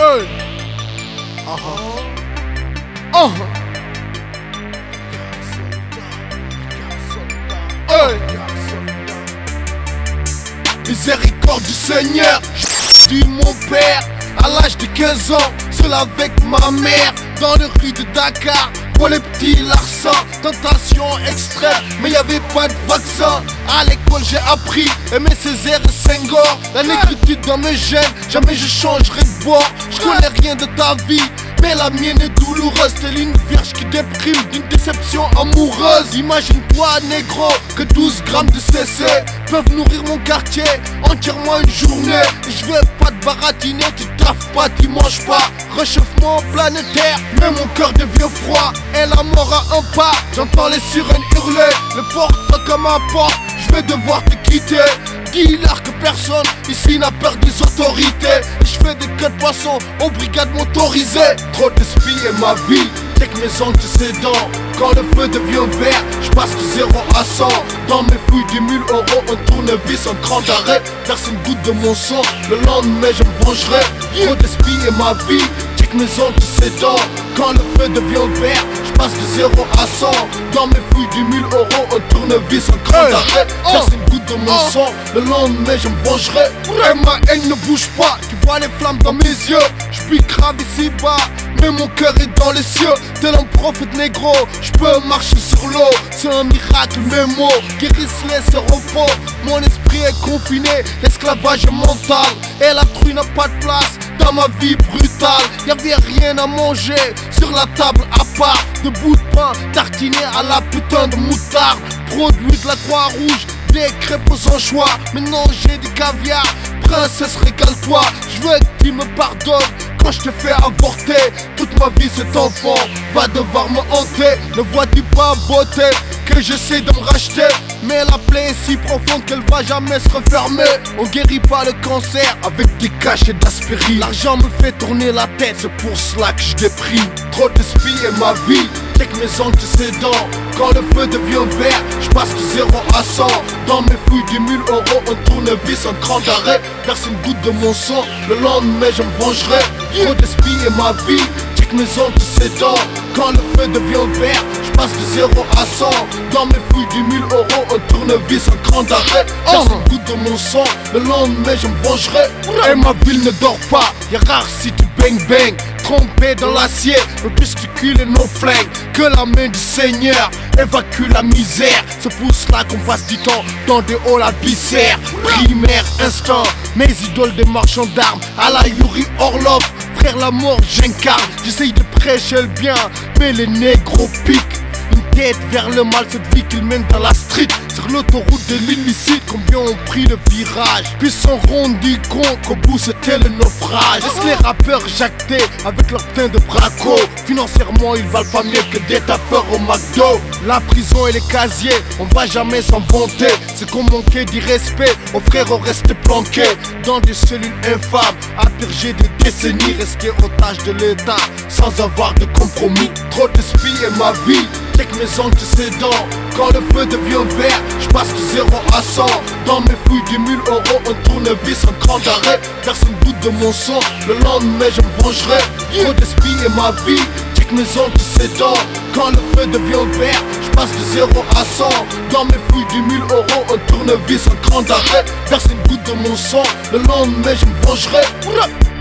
Hey. Hey. Miséricorde du Seigneur, j'ai vu mon père à l'âge de 15 ans, seul avec ma mère dans les rues de Dakar. Pour les petits larcins, tentation extrême, mais y'avait pas de vaccin. À l'école j'ai appris, aimer Césaire et Senghor. La négritude dans mes gènes, jamais je changerai de bord. Je connais rien de ta vie, mais la mienne est douloureuse. Telle une vierge qui déprime d'une déception amoureuse. Imagine-toi négro, que 12 grammes de CC peuvent nourrir mon quartier entièrement une journée. Je veux pas te baratiner, tu taffes pas, tu manges pas. Réchauffement planétaire, mais mon cœur devient froid. Et la mort a un pas, j'entends les sirènes hurler. Le porte comme un porte, je vais devoir te quitter. Dis-leur que personne ici n'a peur des autorités. Et je fais des queues de poisson aux brigades motorisées. Trop de spies et ma vie, dès que mes ongles de ses dents. Quand le feu devient vert, je passe de 0 à 100. Dans mes fouilles 10 000 euros, un tournevis, un cran d'arrêt. Verse une goutte de mon sang, le lendemain je me vengerai. Trop de spies et ma vie, dès que mes ongles de ses dents. Quand le feu devient vert, je passe de 0 à 100. Dans mes fouilles 10 000 euros, un tournevis, un cran d'arrêt. Verse une goutte de mon sang, le lendemain je me vengerai. Et ma haine ne bouge pas, tu vois les flammes dans mes yeux. Je suis grave ici bas, mais mon cœur est dans les cieux. Tel un prophète négro, je peux marcher sur l'eau. C'est un miracle, mes mots guérissent les séropos. Mon esprit est confiné, l'esclavage est mental. Et la truie n'a pas de place dans ma vie brutale. Y'avait rien à manger sur la table à part de bouts de pain tartinés à la putain de moutarde. Produit de la Croix-Rouge, des crêpes aux anchois. Maintenant j'ai du caviar, princesse régale-toi. Je veux que tu me pardonnes quand je te fais avorter. Toute ma vie cet enfant va devoir me hanter. Ne vois-tu pas beauté que j'essaie de me racheter? Mais la plaie est si profonde qu'elle va jamais se refermer. On guérit pas le cancer avec des cachets d'aspirine. L'argent me fait tourner la tête, c'est pour cela que je déprime. Trop de spies et ma vie, dès que mes ongles de ses dents. Quand le feu devient vert, je passe de 0 à 100. Dans mes fouilles 10 000 euros, un tournevis, un cran d'arrêt. Verse une goutte de mon sang, le lendemain je me vengerai. Trop de spies et ma vie, dès que mes ongles de ses dents. Quand le feu devient vert, je passe de 0 à 100. Dans mes fouilles 10 000 euros, un tournevis, un cran d'arrêt. Verse une goutte de mon sang, le lendemain je me vengerai. Et ma ville ne dort pas, y'a rare si tu bang bang. Trompé dans l'acier, le testicule et nos flingues. Que la main du Seigneur évacue la misère. C'est pour cela qu'on passe du temps dans des halls à viscères. Primaire, instant, mes idoles des marchands d'armes. À la Yuri Orlov, frère la mort j'incarne. J'essaye de prêcher le bien, mais les négros piquent. Une tête vers le mal, cette vie qu'ils mènent dans la street. Sur l'autoroute de l'illicite, combien ont pris le virage, puis sont rendus compte qu'au bout c'était le naufrage. Laisse les rappeurs jacter avec leur teint de braco. Financièrement ils valent pas mieux que des taffeurs au McDo. La prison et les casiers, on va jamais s'en vanter. C'est qu'on manquait d'irrespect, aux frères ont resté planqués dans des cellules infâmes, à purger des décennies, restés otages de l'état sans avoir de compromis. Trop de spies et ma vie, dès que mes ongles de ses dents. Quand le feu devient vert, je passe de 0 à 100. Dans mes fouilles 10 000 euros, un tournevis, un cran d'arrêt. Verse une goutte de mon sang, le lendemain je me vengerai. Trop de spies et ma vie, dès que mes ongles de ses dents. Quand le feu devient vert, je passe de 0 à 100. Dans mes fouilles 10 000 euros, un tournevis, un cran d'arrêt. Verse une goutte de mon sang, le lendemain je me vengerai.